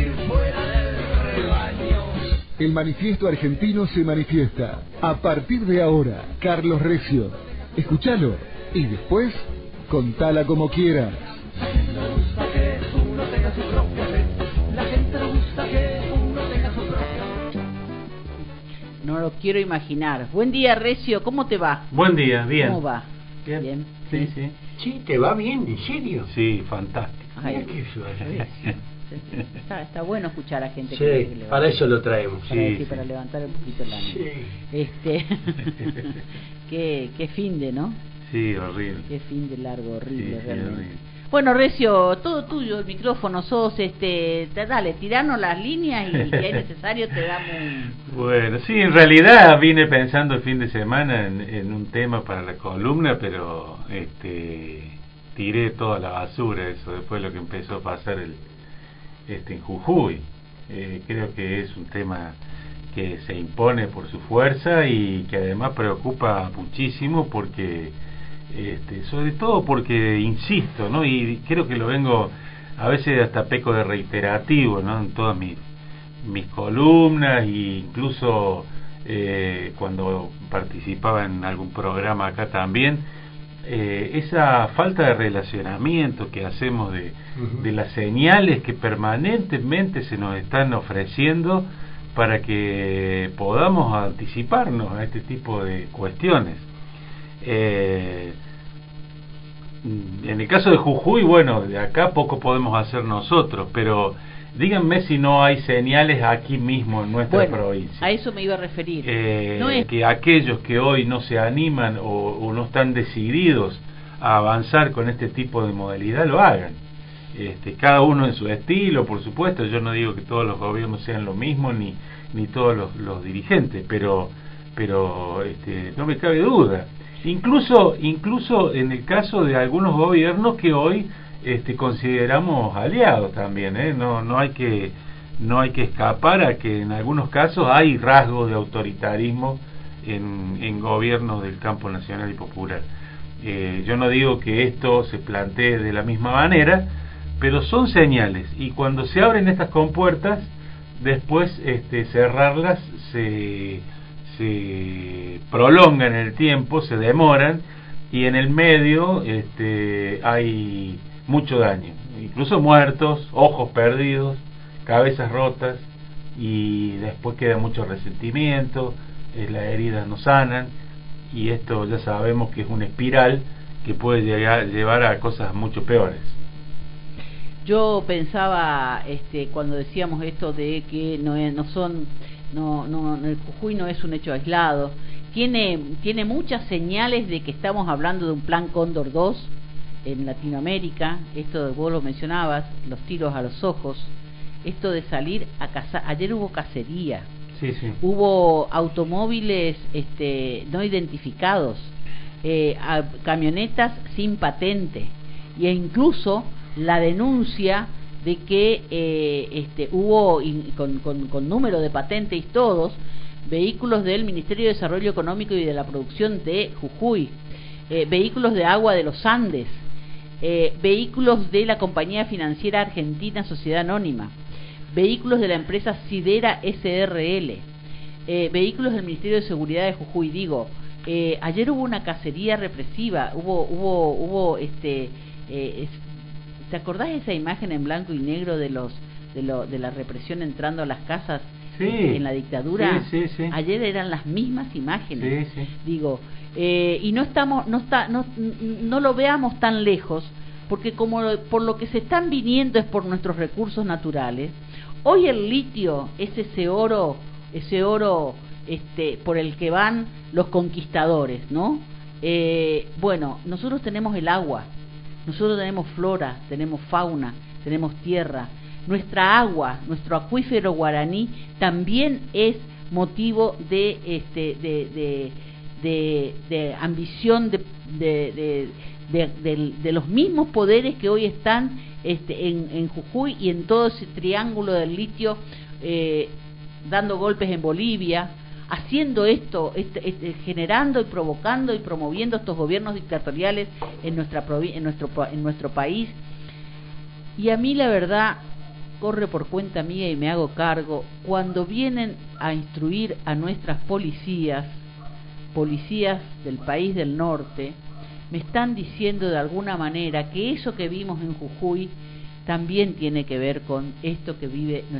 El manifiesto argentino se manifiesta. A partir de ahora, Carlos Recio. Escúchalo y después contala como quieras. No lo quiero imaginar. Buen día, Recio, ¿cómo te va? Buen día, bien. ¿Cómo va? Bien. Sí, sí. Sí, ¿te va bien? ¿En serio? Sí, fantástico. Ay, qué suerte. Está bueno escuchar a gente Sí, que para eso lo traemos. Para levantar un poquito el ánimo. Sí. Qué fin de, ¿no? Sí, horrible. Qué fin de largo, horrible, sí, realmente. horrible. Bueno, Recio, todo tuyo, el micrófono, dale, tiranos las líneas y si es necesario te damos un... Bueno, sí, en realidad vine pensando el fin de semana en un tema para la columna, pero tiré toda la basura eso después de lo que empezó a pasar en Jujuy. Creo que es un tema que se impone por su fuerza y que además preocupa muchísimo porque sobre todo porque insisto, ¿no? Y creo que lo vengo a veces hasta peco de reiterativo, ¿no? En todas mis columnas e incluso cuando participaba en algún programa acá también, esa falta de relacionamiento que hacemos de las señales que permanentemente se nos están ofreciendo para que podamos anticiparnos a este tipo de cuestiones. En el caso de Jujuy, bueno, de acá poco podemos hacer nosotros, pero díganme si no hay señales aquí mismo en nuestra provincia. A eso me iba a referir. Que aquellos que hoy no se animan o no están decididos a avanzar con este tipo de modalidad lo hagan. Cada uno en su estilo, por supuesto. Yo no digo que todos los gobiernos sean lo mismo ni todos los dirigentes, pero no me cabe duda. Incluso en el caso de algunos gobiernos que hoy consideramos aliados también, no hay que escapar a que en algunos casos hay rasgos de autoritarismo en gobiernos del campo nacional y popular. Yo no digo que esto se plantee de la misma manera, pero son señales, y cuando se abren estas compuertas, después cerrarlas se prolongan en el tiempo, se demoran, y en el medio hay mucho daño, incluso muertos, ojos perdidos, cabezas rotas, y después queda mucho resentimiento, las heridas no sanan, y esto ya sabemos que es una espiral que puede llevar a cosas mucho peores. Yo pensaba cuando decíamos esto de que el Jujuy no es un hecho aislado, tiene muchas señales de que estamos hablando de un plan Cóndor 2 en Latinoamérica. Esto vos lo mencionabas, los tiros a los ojos, esto de salir a cazar. Ayer hubo cacería, sí. Hubo automóviles no identificados, camionetas sin patente, e incluso la denuncia de que hubo con número de patentes y todos, vehículos del Ministerio de Desarrollo Económico y de la Producción de Jujuy, vehículos de Agua de los Andes, vehículos de la compañía financiera argentina Sociedad Anónima, vehículos de la empresa Sidera SRL, vehículos del Ministerio de Seguridad de Jujuy. Ayer hubo una cacería represiva, hubo ¿te acordás de esa imagen en blanco y negro de la represión entrando a las casas en la dictadura? Sí. Ayer eran las mismas imágenes. Sí. Y no lo veamos tan lejos, porque por lo que se están viniendo es por nuestros recursos naturales. Hoy el litio es ese oro por el que van los conquistadores, ¿no? Bueno, nosotros tenemos el agua, nosotros tenemos flora, tenemos fauna, tenemos tierra. Nuestra agua, nuestro acuífero guaraní también es motivo de ambición de los mismos poderes que hoy están en Jujuy y en todo ese triángulo del litio, dando golpes en Bolivia, haciendo esto, generando y provocando y promoviendo estos gobiernos dictatoriales en nuestro país. Y a mí la verdad corre por cuenta mía y me hago cargo, cuando vienen a instruir a nuestras policías del país del norte, me están diciendo de alguna manera que eso que vimos en Jujuy también tiene que ver con esto que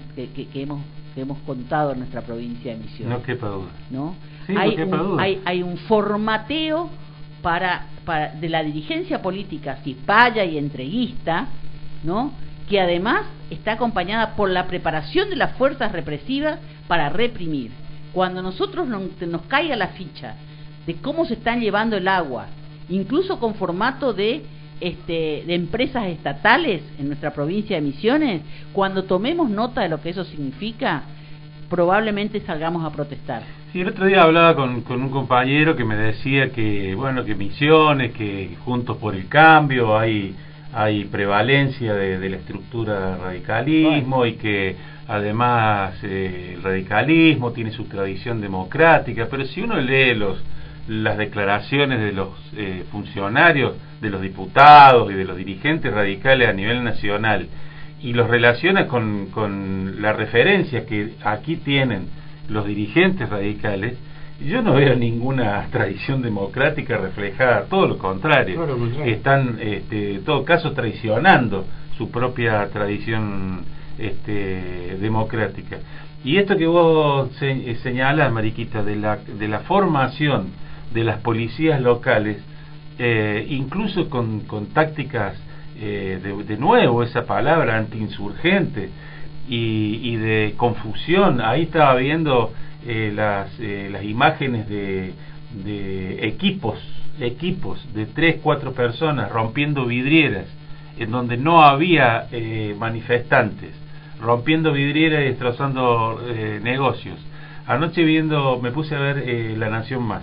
hemos contado en nuestra provincia de Misiones. No quepa duda. ¿No? Sí, no quepa duda. Hay un formateo para de la dirigencia política cipaya y entreguista, ¿no? Que además está acompañada por la preparación de las fuerzas represivas para reprimir. Cuando nosotros nos caiga la ficha de cómo se están llevando el agua, incluso con formato de empresas estatales en nuestra provincia de Misiones, cuando tomemos nota de lo que eso significa, probablemente salgamos a protestar. Sí, el otro día hablaba con un compañero que me decía que, bueno, que Misiones, que Juntos por el Cambio, hay prevalencia de la estructura del radicalismo, bueno, y que además el radicalismo tiene su tradición democrática, pero si uno lee las declaraciones de los funcionarios, de los diputados y de los dirigentes radicales a nivel nacional, y los relaciona con la referencia que aquí tienen los dirigentes radicales, yo no veo ninguna tradición democrática reflejada, todo lo contrario, están en todo caso traicionando su propia tradición democrática. Y esto que vos señalás, Mariquita, de la formación de las policías locales, incluso con tácticas de nuevo, esa palabra antiinsurgente y de confusión. Ahí estaba viendo las imágenes de equipos de 3-4 personas rompiendo vidrieras en donde no había manifestantes, rompiendo vidrieras y destrozando negocios. Anoche me puse a ver La Nación Más,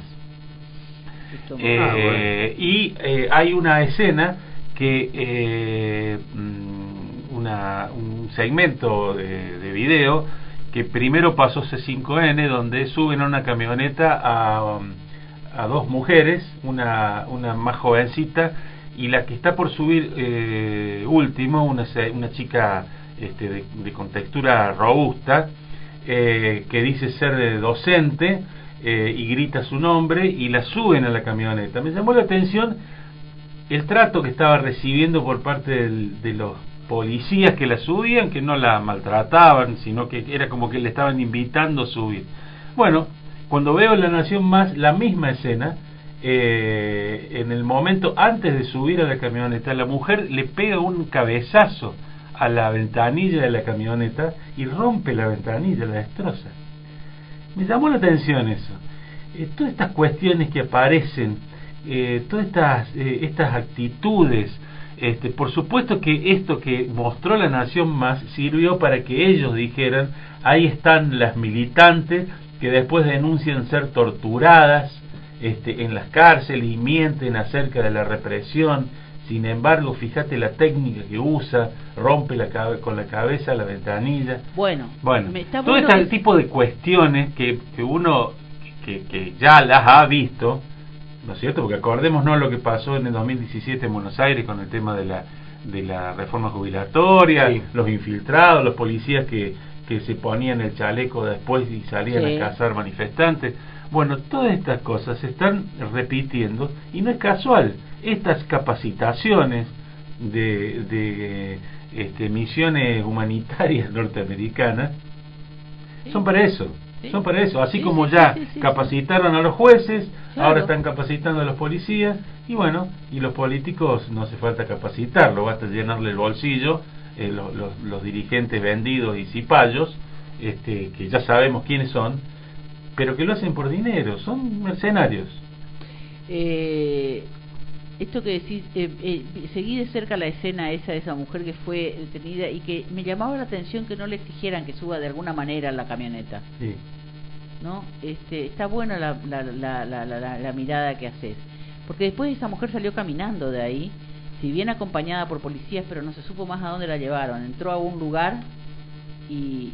y hay una escena que un segmento de video que primero pasó C5N, donde suben a una camioneta a dos mujeres, una más jovencita y la que está por subir último, una chica de contextura robusta, que dice ser docente, y grita su nombre y la suben a la camioneta. Me llamó la atención el trato que estaba recibiendo por parte de los policías que la subían, que no la maltrataban, sino que era como que le estaban invitando a subir. Bueno, cuando veo La Nación Más, la misma escena, en el momento antes de subir a la camioneta, la mujer le pega un cabezazo a la ventanilla de la camioneta y rompe la ventanilla, la destroza. Me llamó la atención eso. Todas estas cuestiones que aparecen, todas estas actitudes, por supuesto que esto que mostró La Nación Más sirvió para que ellos dijeran: ahí están las militantes que después denuncian ser torturadas en las cárceles y mienten acerca de la represión. Sin embargo, fíjate la técnica que usa, rompe con la cabeza la ventanilla. Bueno, todo este tipo de cuestiones que uno que ya las ha visto, ¿no es cierto? Porque acordémonos lo que pasó en el 2017 en Buenos Aires con el tema de la reforma jubilatoria, sí, los infiltrados, los policías que se ponían el chaleco después y salían a cazar manifestantes. Bueno, todas estas cosas se están repitiendo y no es casual. Estas capacitaciones de misiones humanitarias norteamericanas son para eso. Son para eso, así como ya capacitaron a los jueces, ahora están capacitando a los policías, y bueno, y los políticos no hace falta capacitarlo, basta llenarle el bolsillo, los dirigentes vendidos y cipayos, que ya sabemos quiénes son, pero que lo hacen por dinero, son mercenarios. Esto que decís, seguí de cerca la escena esa de esa mujer que fue detenida y que me llamaba la atención que no le exigieran que suba de alguna manera a la camioneta. Sí. ¿No? Está buena la mirada que haces, porque después esa mujer salió caminando de ahí, si bien acompañada por policías, pero no se supo más a dónde la llevaron. Entró a un lugar y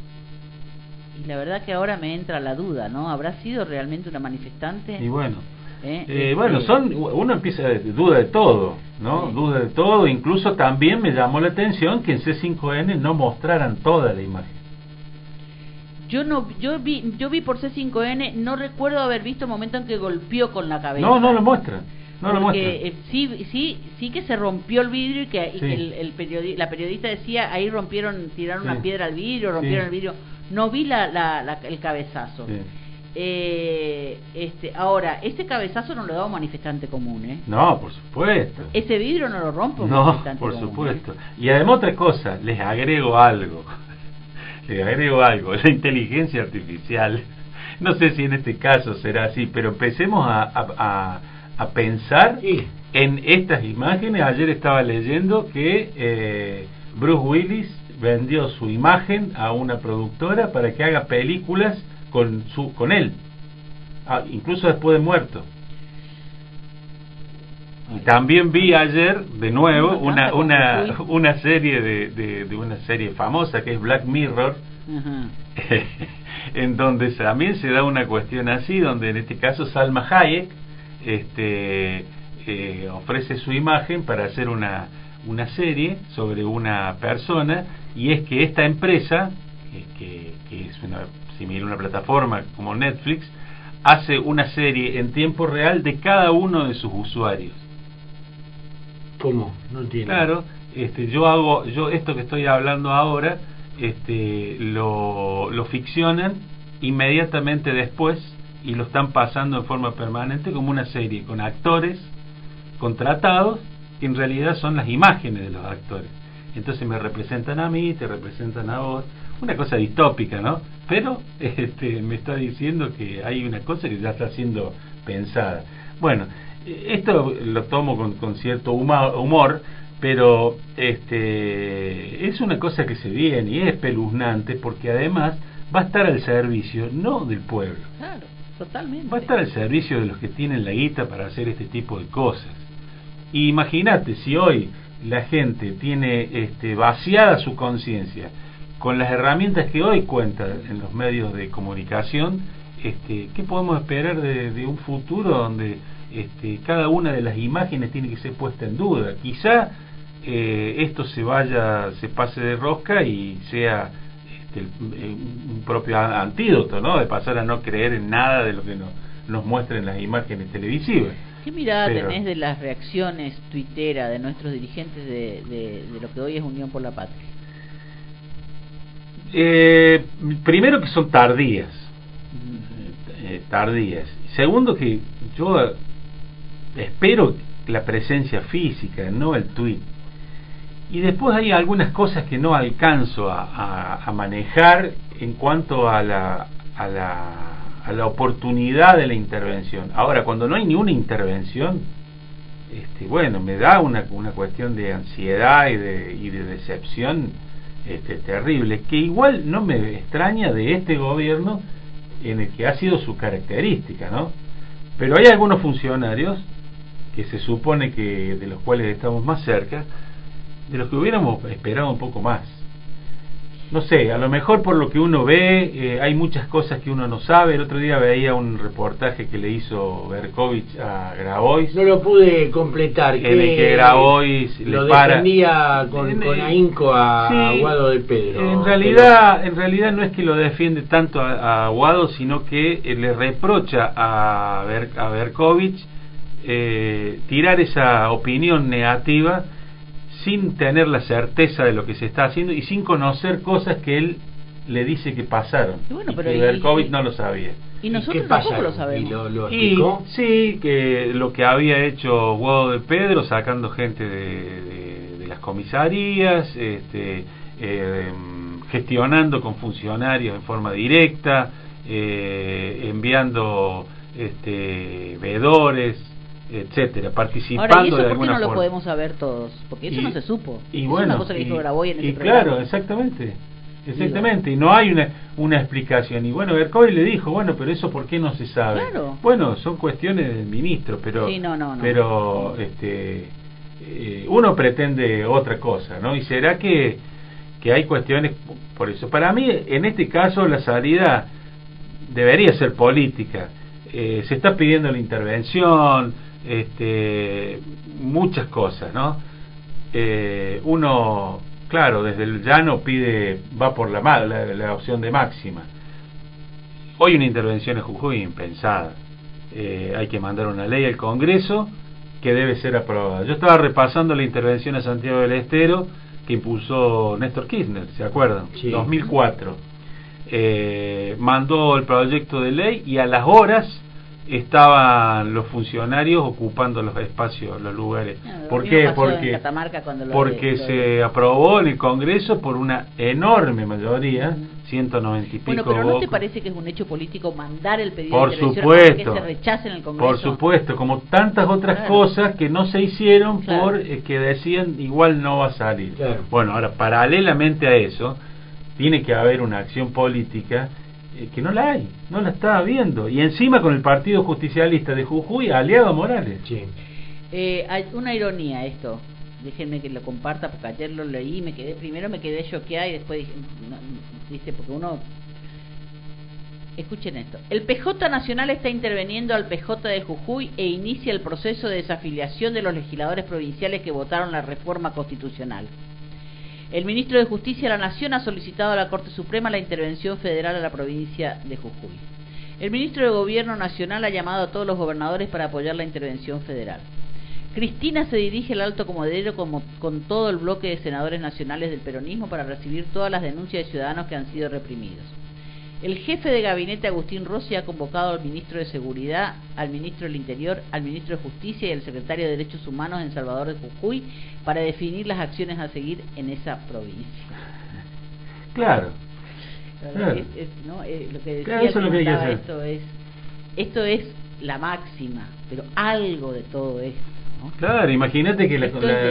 la verdad que ahora me entra la duda, ¿no? ¿Habrá sido realmente una manifestante? Y bueno, Bueno, uno empieza a duda de todo, ¿no? Sí. Duda de todo. Incluso también me llamó la atención que en C5N no mostraran toda la imagen. Yo vi por C5N, no recuerdo haber visto el momento en que golpeó con la cabeza. No lo muestran. No lo porque muestran. sí que se rompió el vidrio y que Sí. la periodista decía, ahí tiraron Sí. una piedra al vidrio, rompieron el vidrio. No vi el cabezazo. Sí. Ahora, ese cabezazo no lo da un manifestante común, ¿eh? No, por supuesto. Ese vidrio no lo rompe un No, manifestante por común. supuesto. Y además otra cosa, les agrego algo. La inteligencia artificial, no sé si en este caso será así, pero empecemos a pensar Sí. en estas imágenes. Ayer estaba leyendo que Bruce Willis vendió su imagen a una productora para que haga películas con él, incluso después de muerto. Y también vi ayer de nuevo una serie de una serie famosa que es Black Mirror, Ajá. en donde también se da una cuestión así, donde en este caso Salma Hayek ofrece su imagen para hacer una serie sobre una persona, y es que esta empresa, que es similar a una plataforma como Netflix, hace una serie en tiempo real de cada uno de sus usuarios. ¿Cómo? No entiendo. Claro, yo esto que estoy hablando ahora, lo ficcionan inmediatamente después y lo están pasando en forma permanente como una serie con actores contratados que en realidad son las imágenes de los actores. Entonces me representan a mí, te representan a vos, una cosa distópica, ¿no? Pero me está diciendo que hay una cosa que ya está siendo pensada. Bueno, esto lo tomo con cierto humor, pero es una cosa que se viene y es espeluznante, porque además va a estar al servicio no del pueblo. Claro, totalmente. Va a estar al servicio de los que tienen la guita para hacer este tipo de cosas. Y imagínate si hoy la gente tiene vaciada su conciencia con las herramientas que hoy cuentan en los medios de comunicación, ¿qué podemos esperar de un futuro donde cada una de las imágenes tiene que ser puesta en duda? Quizá esto se pase de rosca y sea un propio antídoto, ¿no? De pasar a no creer en nada de lo que nos muestran las imágenes televisivas. ¿Qué mirada tenés de las reacciones tuiteras de nuestros dirigentes de lo que hoy es Unión por la Patria? Primero, que son tardías. Segundo, que yo espero la presencia física, no el tuit. Y después hay algunas cosas que no alcanzo a manejar en cuanto a la oportunidad de la intervención. Ahora, cuando no hay ni una intervención, bueno, me da una cuestión de ansiedad y de decepción terrible, que igual no me extraña de este gobierno, en el que ha sido su característica, ¿no? Pero hay algunos funcionarios que se supone que de los cuales estamos más cerca, de los que hubiéramos esperado un poco más. No sé, a lo mejor por lo que uno ve, hay muchas cosas que uno no sabe. El otro día veía un reportaje que le hizo Berkovich a Grabois. No lo pude completar. En el que Grabois lo le para. defendía con ahínco a Aguado de Pedro. En realidad no es que lo defiende tanto a Aguado, sino que le reprocha a Berkovich tirar esa opinión negativa sin tener la certeza de lo que se está haciendo y sin conocer cosas que él le dice que pasaron, bueno, y pero que Berkovich no lo sabía. Y nosotros tampoco lo sabemos. ¿Y lo explicó? Sí, que lo que había hecho Guado de Pedro, sacando gente de las comisarías, gestionando con funcionarios en forma directa, enviando veedores, etcétera, participando. Ahora, ¿y eso de por qué alguna no lo forma podemos saber todos? Porque eso no se supo. Y Eso bueno, es una cosa que dijo Grabois en ese claro, programa. exactamente, y no hay una explicación. Y bueno, Berkovich le dijo, bueno, pero eso ¿por qué no se sabe? Claro. Bueno, son cuestiones del ministro, pero Sí, no. pero uno pretende otra cosa, ¿no? Y será que hay cuestiones por eso. Para mí, en este caso, la salida debería ser política. se está pidiendo la intervención, muchas cosas, ¿no? Uno, claro, desde el llano va por la opción de máxima. Hoy una intervención en Jujuy impensada. Hay que mandar una ley al Congreso que debe ser aprobada. Yo estaba repasando la intervención a Santiago del Estero que impulsó Néstor Kirchner, ¿se acuerdan? Sí. 2004. Mandó el proyecto de ley y a las horas estaban los funcionarios ocupando los espacios, los lugares. ¿Por qué? Porque se aprobó en el Congreso por una enorme mayoría, 190 y pico. Bueno, pero ¿no te parece que es un hecho político mandar el pedido por de intervención supuesto, para que se rechace en el Congreso? Por supuesto, como tantas otras cosas que no se hicieron por que decían igual no va a salir. Claro. Bueno, ahora paralelamente a eso tiene que haber una acción política que no la hay, no la está habiendo, y encima con el Partido Justicialista de Jujuy aliado a Morales. Sí. Hay una ironía esto, déjenme que lo comparta porque ayer lo leí, me quedé choqueada y después dije, no, dice, porque uno, escuchen esto: el PJ Nacional está interviniendo al PJ de Jujuy e inicia el proceso de desafiliación de los legisladores provinciales que votaron la reforma constitucional. El ministro de Justicia de la Nación ha solicitado a la Corte Suprema la intervención federal a la provincia de Jujuy. El ministro de Gobierno Nacional ha llamado a todos los gobernadores para apoyar la intervención federal. Cristina se dirige al Alto Comodoro con todo el bloque de senadores nacionales del peronismo para recibir todas las denuncias de ciudadanos que han sido reprimidos. El jefe de gabinete Agustín Rossi ha convocado al ministro de Seguridad, al ministro del Interior, al ministro de Justicia y al secretario de Derechos Humanos en Salvador de Jujuy para definir las acciones a seguir en esa provincia. Claro. Lo que decía, claro, eso es lo que hay que hacer. Esto es la máxima, pero algo de todo esto, ¿no? Claro, imagínate que la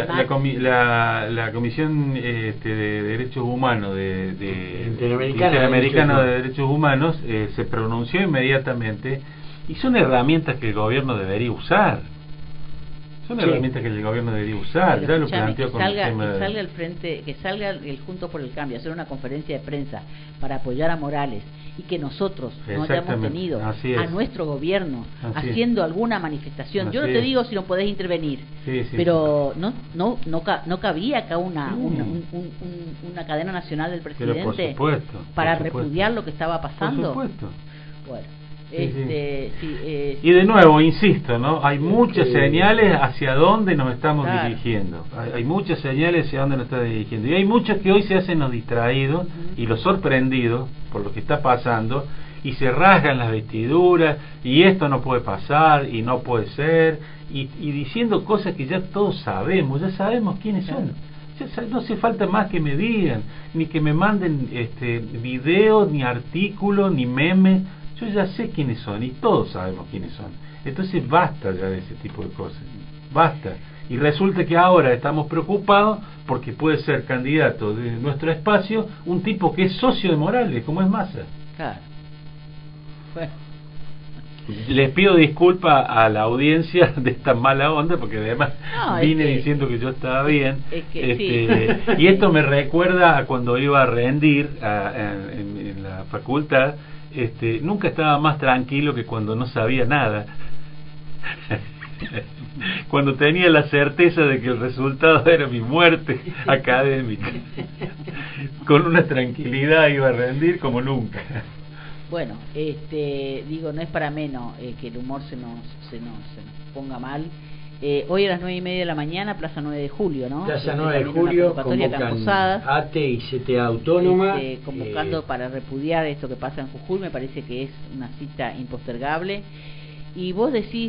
Comisión de Derechos Humanos Interamericana de Derechos Humanos se pronunció inmediatamente, y son herramientas que el gobierno debería usar. Herramientas que el gobierno debería usar. Pero ya lo planteó con el tema que salga al frente, que salga el Juntos por el Cambio, hacer una conferencia de prensa para apoyar a Morales, y que nosotros no hayamos tenido a nuestro gobierno haciendo alguna manifestación. Yo no te digo si no podés intervenir, pero no cabía acá una cadena nacional del presidente para repudiar lo que estaba pasando. Por supuesto. Bueno. Y de nuevo, insisto, ¿no? Hay muchas señales hacia dónde nos estamos dirigiendo. Hay muchas señales hacia dónde nos estamos dirigiendo. Y hay muchos que hoy se hacen los distraídos y los sorprendidos por lo que está pasando, y se rasgan las vestiduras, y esto no puede pasar, y no puede ser, y diciendo cosas que ya todos sabemos, ya sabemos quiénes son. No hace falta más que me digan, ni que me manden videos, ni artículos, ni memes. Yo ya sé quiénes son, y todos sabemos quiénes son. Entonces basta ya de ese tipo de cosas, basta. Y resulta que ahora estamos preocupados porque puede ser candidato de nuestro espacio un tipo que es socio de Morales, como es Massa. Claro. Bueno. Les pido disculpas a la audiencia de esta mala onda, porque además vine diciendo que yo estaba bien. Y esto me recuerda a cuando iba a rendir en la facultad. Nunca estaba más tranquilo que cuando no sabía nada. Cuando tenía la certeza de que el resultado era mi muerte académica. Con una tranquilidad iba a rendir como nunca. Bueno, digo, no es para menos que el humor se nos ponga mal. Hoy a las 9:30 de la mañana, Plaza 9 de Julio, ¿no? Plaza 9 de Julio, convocan ATE y CTA Autónoma. Convocando para repudiar esto que pasa en Jujuy. Me parece que es una cita impostergable. Y vos decís,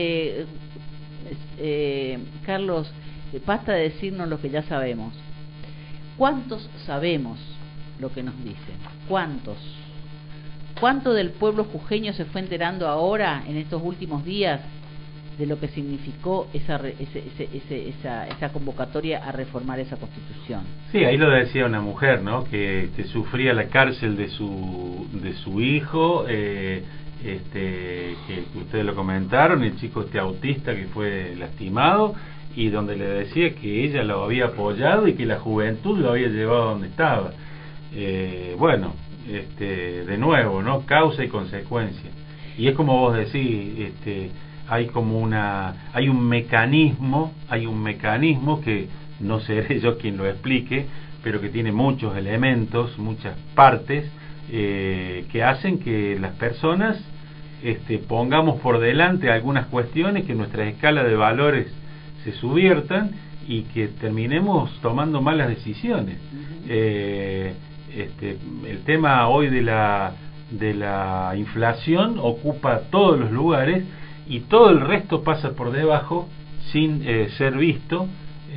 Carlos, basta de decirnos lo que ya sabemos. ¿Cuántos sabemos lo que nos dicen? ¿Cuántos? ¿Cuánto del pueblo jujeño se fue enterando ahora, en estos últimos días, de lo que significó esa convocatoria a reformar esa Constitución? Sí, ahí lo decía una mujer, ¿no? Que sufría la cárcel de su hijo, que ustedes lo comentaron, el chico autista que fue lastimado, y donde le decía que ella lo había apoyado y que la juventud lo había llevado a donde estaba. Bueno, de nuevo, ¿no? Causa y consecuencia. Y es como vos decís, hay un mecanismo que no seré yo quien lo explique, pero que tiene muchos elementos, muchas partes, que hacen que las personas pongamos por delante algunas cuestiones, que nuestra escala de valores se subviertan y que terminemos tomando malas decisiones. El tema hoy de la inflación ocupa todos los lugares y todo el resto pasa por debajo sin ser visto,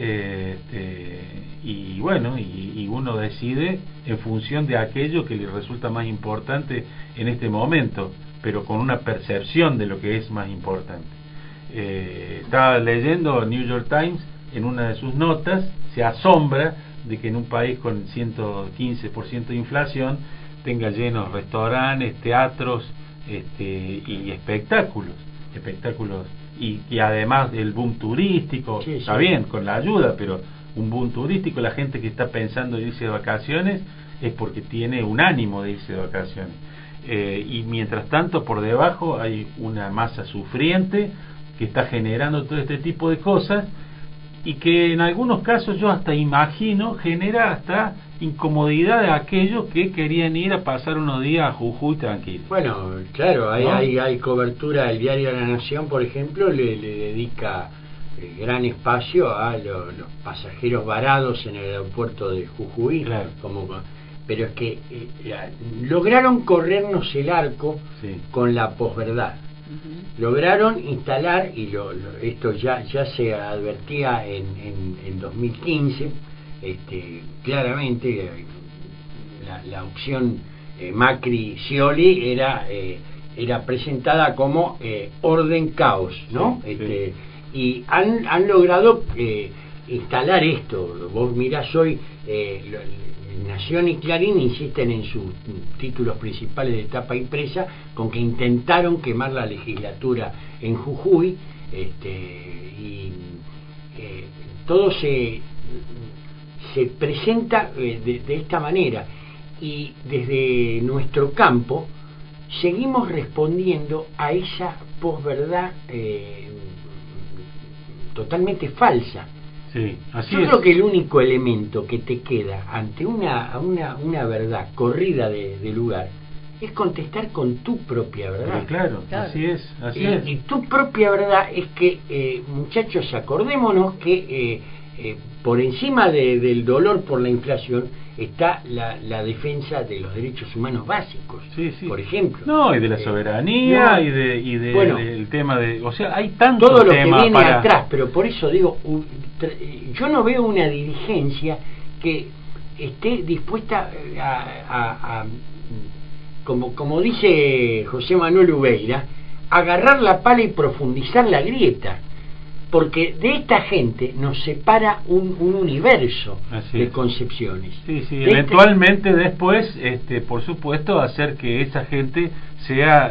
y bueno, y uno decide en función de aquello que le resulta más importante en este momento, pero con una percepción de lo que es más importante. Estaba leyendo New York Times, en una de sus notas se asombra de que en un país con 115% de inflación tenga llenos restaurantes, teatros, y espectáculos, y además el boom turístico, sí, está bien, con la ayuda, pero un boom turístico, la gente que está pensando en irse de vacaciones es porque tiene un ánimo de irse de vacaciones, y mientras tanto por debajo hay una masa sufriente que está generando todo este tipo de cosas, y que en algunos casos yo hasta imagino genera hasta incomodidad de aquellos que querían ir a pasar unos días a Jujuy tranquilo. Bueno, claro, ¿no? hay cobertura. El diario La Nación, por ejemplo, le dedica gran espacio a los pasajeros varados en el aeropuerto de Jujuy, claro. Pero es que lograron corrernos el arco, sí, con la posverdad. Lograron instalar, y esto ya se advertía en 2015, claramente la opción Macri-Scioli era presentada como orden caos, ¿no? Sí. Y han logrado instalar esto. Vos mirás hoy, Nación y Clarín insisten en sus títulos principales de tapa impresa con que intentaron quemar la legislatura en Jujuy, y todo se presenta de esta manera, y desde nuestro campo seguimos respondiendo a esa posverdad totalmente falsa. Sí, así Yo es. creo que el único elemento que te queda ante una verdad corrida de lugar es contestar con tu propia verdad. Claro, así es. Y tu propia verdad es que, muchachos, acordémonos que por encima del dolor por la inflación está la defensa de los derechos humanos básicos, sí. Por ejemplo. No, y de la soberanía, bueno, del tema de... O sea, hay tanto todo lo que viene atrás, pero por eso digo, yo no veo una dirigencia que esté dispuesta a como dice José Manuel Ubeira, agarrar la pala y profundizar la grieta, porque de esta gente nos separa un universo de concepciones. Sí, eventualmente después, por supuesto, hacer que esa gente sea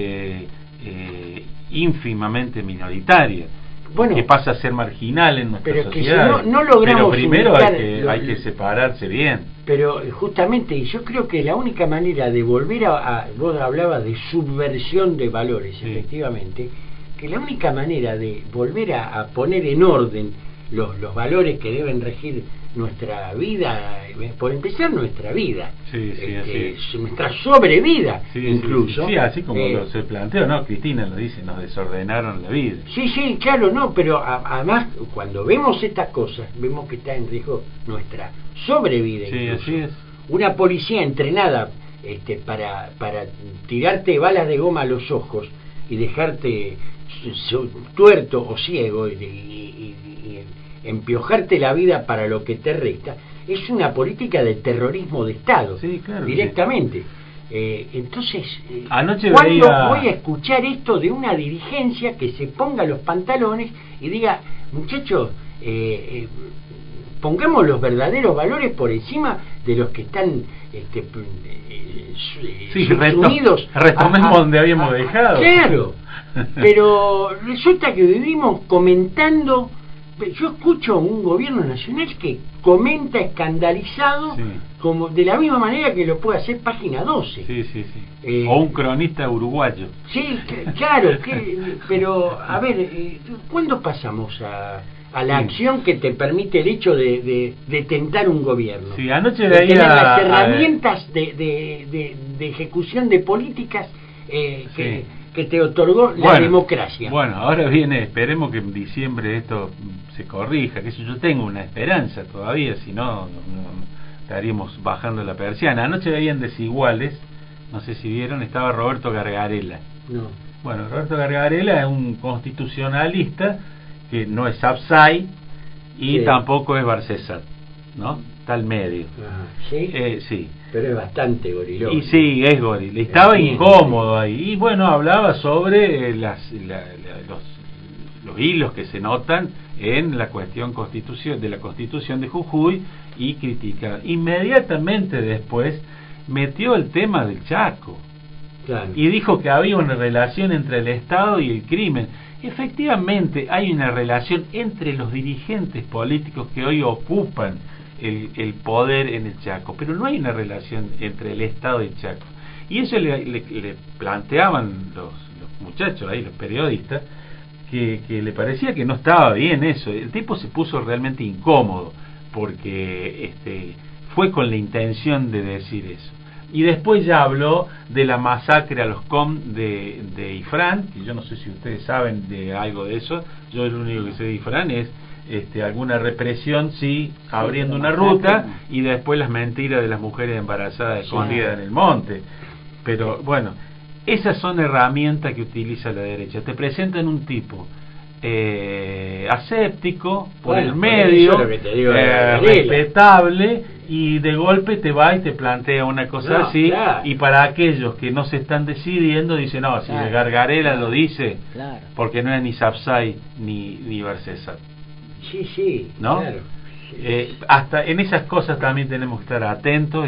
ínfimamente minoritaria, bueno, que pasa a ser marginal en nuestra sociedad. Si no logramos, pero primero hay que separarse bien. Pero justamente, yo creo que la única manera de volver vos hablabas de subversión de valores, sí, efectivamente, que la única manera de volver a poner en orden los valores que deben regir nuestra vida, por empezar nuestra vida, nuestra sobrevida, incluso. Sí, así como se planteó, ¿no? Cristina lo dice, nos desordenaron la vida. Sí, claro, no, pero además cuando vemos estas cosas, vemos que está en riesgo nuestra sobrevida, incluso. Así es. Una policía entrenada para tirarte balas de goma a los ojos y dejarte tuerto o ciego y empiojarte la vida para lo que te resta, es una política de terrorismo de Estado, claro, directamente. Entonces, ¿cuándo voy a escuchar esto de una dirigencia que se ponga los pantalones y diga, muchachos, pongamos los verdaderos valores por encima de los que están unidos? Retomemos donde habíamos dejado. Claro, pero resulta que vivimos comentando yo escucho un gobierno nacional que comenta escandalizado, como de la misma manera que lo puede hacer Página 12. O un cronista uruguayo. Sí, claro, pero a ver, ¿cuándo pasamos a la acción que te permite el hecho de tentar un gobierno? Sí, anoche de tener las herramientas de ejecución de políticas que te otorgó la democracia. Bueno, ahora viene, esperemos que en diciembre esto se corrija, que yo tengo una esperanza todavía, si no estaríamos bajando la persiana. Anoche veían Desiguales, no sé si vieron, estaba Roberto Gargarella. No. Bueno, Roberto Gargarella es un constitucionalista que no es Sapsay y tampoco es Barcesat, ¿no? Está al medio. ¿Sí? Sí. Pero es bastante gorilón. Y sí, es gorila. Estaba incómodo ahí. Y bueno, hablaba sobre los hilos que se notan en la cuestión de la Constitución de Jujuy y critica. Inmediatamente después metió el tema del Chaco. Claro. Y dijo que había una relación entre el Estado y el crimen. Efectivamente hay una relación entre los dirigentes políticos que hoy ocupan el poder en el Chaco, pero no hay una relación entre el Estado y el Chaco. Y eso le planteaban los muchachos ahí, los periodistas, que le parecía que no estaba bien eso. El tipo se puso realmente incómodo porque fue con la intención de decir eso. Y después ya habló de la masacre a los COM de Ifrán, que yo no sé si ustedes saben de algo de eso. Yo lo único que sé de Ifrán es alguna represión, abriendo una ruta, y después las mentiras de las mujeres embarazadas escondidas en el monte. Pero bueno, esas son herramientas que utiliza la derecha. Te presentan un tipo aséptico por el medio, respetable, y de golpe te va y te plantea una cosa así, y para aquellos que no se están decidiendo dicen, no, si Gargarella lo dice, porque no es ni Sapsay ni Barcesat. Sí, ¿no? Claro. Hasta en esas cosas también tenemos que estar atentos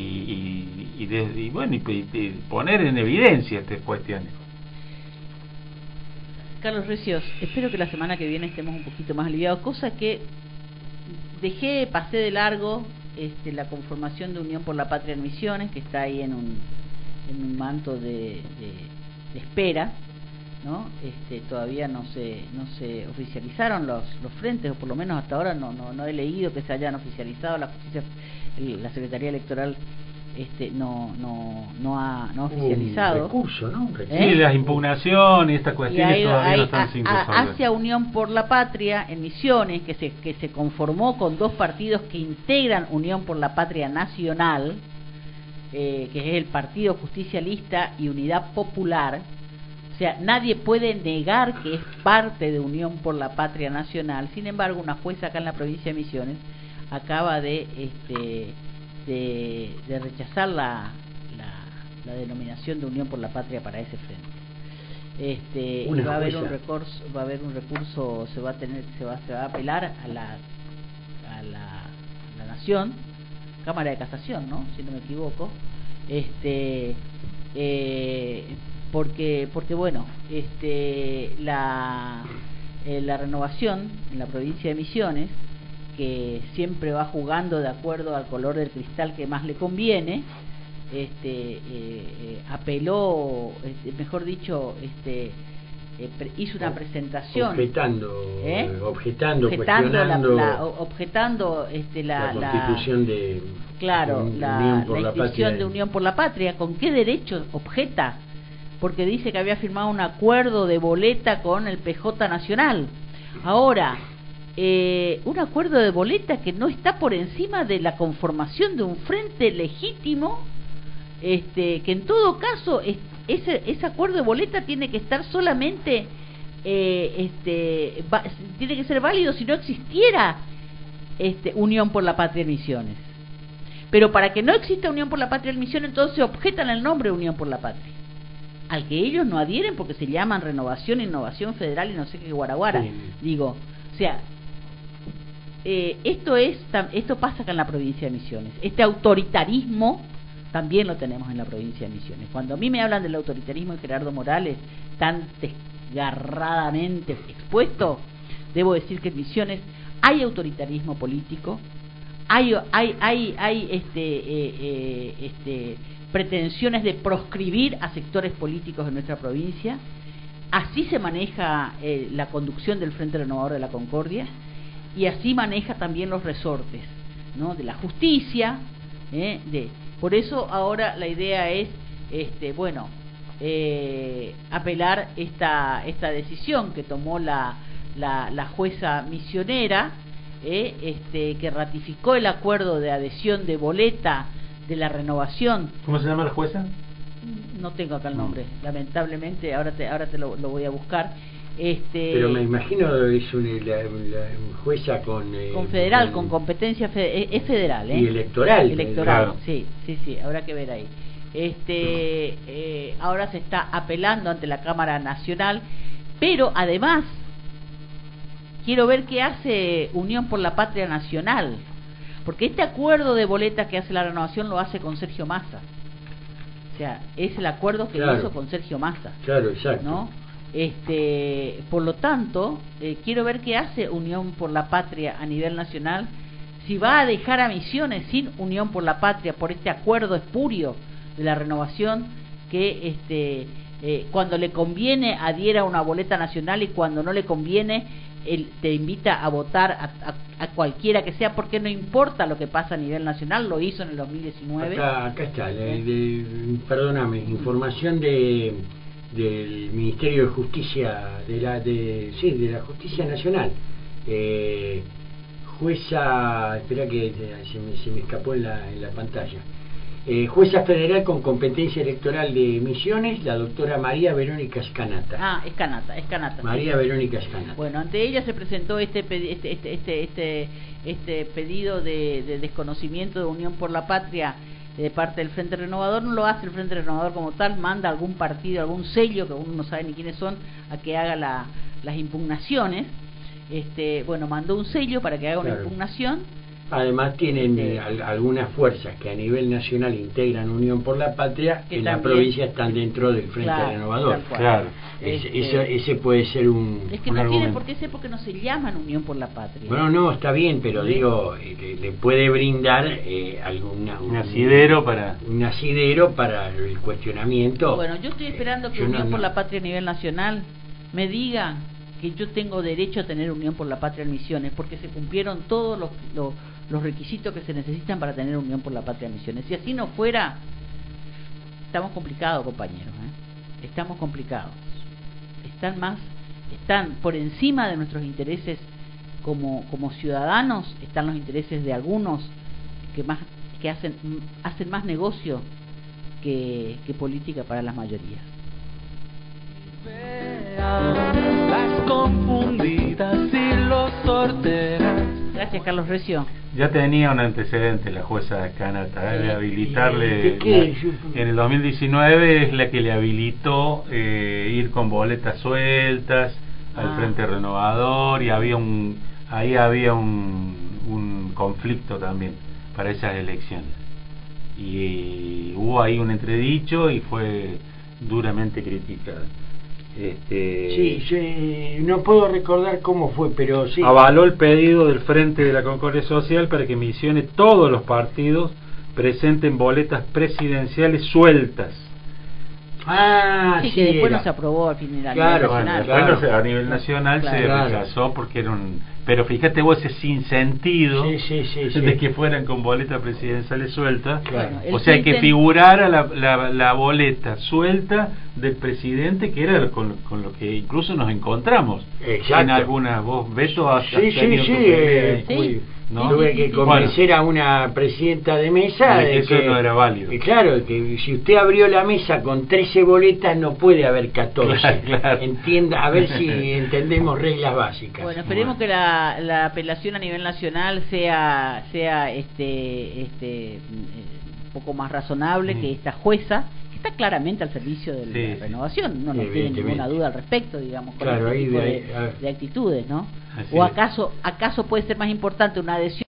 y poner en evidencia estas cuestiones. Carlos Recios, espero que la semana que viene estemos un poquito más aliviados, cosa que pasé de largo la conformación de Unión por la Patria en Misiones, que está ahí en un manto de espera, ¿no? Todavía no se oficializaron los frentes, o por lo menos hasta ahora no he leído que se hayan oficializado. La Secretaría Electoral no ha oficializado un recurso, ¿no? Sí, las impugnaciones y estas cuestiones todavía no están sin resolver. Hacia Unión por la Patria en Misiones, que se conformó con dos partidos que integran Unión por la Patria Nacional, que es el Partido Justicialista y Unidad Popular. O sea, nadie puede negar que es parte de Unión por la Patria Nacional. Sin embargo, una jueza acá en la provincia de Misiones acaba de rechazar la denominación de Unión por la Patria para ese frente. Y va a haber un recurso, se va a apelar a la Nación, Cámara de Casación, ¿no? Si no me equivoco. Porque bueno, la renovación en la provincia de Misiones, que siempre va jugando de acuerdo al color del cristal que más le conviene, apeló, mejor dicho, hizo una presentación objetando, cuestionando la constitución de la institución de Unión por la Patria. ¿Con qué derecho objeta? Porque dice que había firmado un acuerdo de boleta con el PJ Nacional. Ahora, un acuerdo de boleta que no está por encima de la conformación de un frente legítimo, que en todo caso ese acuerdo de boleta tiene que estar solamente tiene que ser válido si no existiera Unión por la Patria en Misiones. Pero para que no exista Unión por la Patria en Misiones, entonces objetan el nombre de Unión por la Patria, al que ellos no adhieren porque se llaman Renovación, Innovación Federal y no sé qué guaraguara. Digo, o sea, esto pasa acá en la provincia de Misiones. Este autoritarismo también lo tenemos en la provincia de Misiones. Cuando a mí me hablan del autoritarismo de Gerardo Morales tan desgarradamente expuesto, debo decir que en Misiones hay autoritarismo político, hay pretensiones de proscribir a sectores políticos de nuestra provincia. Así se maneja la conducción del Frente Renovador de la Concordia, y así maneja también los resortes, ¿no?, de la justicia. Por eso ahora la idea es apelar esta decisión que tomó la jueza misionera, que ratificó el acuerdo de adhesión de boleta de la renovación. ¿Cómo se llama la jueza? No tengo acá el nombre, lamentablemente. Ahora te lo voy a buscar. Pero me imagino es la jueza con federal, con competencia es federal, y electoral, claro. Sí, habrá que ver ahí. Ahora se está apelando ante la Cámara Nacional, pero además quiero ver qué hace Unión por la Patria Nacional, porque este acuerdo de boleta que hace la renovación lo hace con Sergio Massa. O sea, es el acuerdo que hizo con Sergio Massa. Claro, exacto. ¿No? Por lo tanto, quiero ver qué hace Unión por la Patria a nivel nacional, si va a dejar a Misiones sin Unión por la Patria por este acuerdo espurio de la renovación, que cuando le conviene adhiera a una boleta nacional y cuando no le conviene él te invita a votar a cualquiera que sea, porque no importa lo que pasa a nivel nacional. Lo hizo en el 2019. Acá está, perdóname, información del Ministerio de Justicia, de la Justicia Nacional. Jueza, espera que se me escapó en la pantalla. Jueza federal con competencia electoral de Misiones, la doctora María Verónica Escanata. Escanata. María Sí. Verónica Escanata. Bueno, ante ella se presentó este pedido de desconocimiento de Unión por la Patria de parte del Frente Renovador. No lo hace el Frente Renovador como tal, manda algún partido, algún sello que uno no sabe ni quiénes son, a que haga las impugnaciones. Mandó un sello para que haga una impugnación. Además tienen algunas fuerzas que a nivel nacional integran Unión por la Patria, que en la provincia están dentro del Frente Renovador. Claro. Ese puede ser un Es que no tiene por qué ser, porque no se llaman Unión por la Patria. Bueno, no, está bien, pero digo, le puede brindar un asidero para el cuestionamiento. Bueno, yo estoy esperando que Unión por la Patria a nivel nacional me diga que yo tengo derecho a tener Unión por la Patria en Misiones, porque se cumplieron todos los requisitos que se necesitan para tener Unión por la Patria en Misiones. Si así no fuera, estamos complicados, compañeros, estamos complicados. Están por encima de nuestros intereses como ciudadanos, están los intereses de algunos que hacen más negocio que política para las mayorías. Las confundidas y los sorteras. Gracias, Carlos Recio. Ya tenía un antecedente la jueza Escanata, de habilitarle. En el 2019 es la que le habilitó ir con boletas sueltas al Frente Renovador, y había un conflicto también para esas elecciones. Y hubo ahí un entredicho y fue duramente criticada. No puedo recordar cómo fue, pero sí. Avaló el pedido del Frente de la Concordia Social para que Misiones, todos los partidos, presenten boletas presidenciales sueltas. Que después no se aprobó al final. A nivel nacional se rechazó porque era pero fíjate vos ese sinsentido de que fueran con boletas presidenciales sueltas. O sea, que figurara la boleta suelta del presidente, que era con lo que incluso nos encontramos. Exacto. En algunas, vos, Beto, has tenido tu pelea, ¿no? Tuve que convencer a una presidenta de mesa de que eso no era válido. Claro, que si usted abrió la mesa con 13 boletas no puede haber 14. Claro. Entienda, a ver si entendemos reglas básicas. Bueno, esperemos que la apelación a nivel nacional sea un poco más razonable que esta jueza, que está claramente al servicio de la renovación. No tiene ninguna duda al respecto, digamos, con este tipo de actitudes, ¿no? O acaso puede ser más importante una adhesión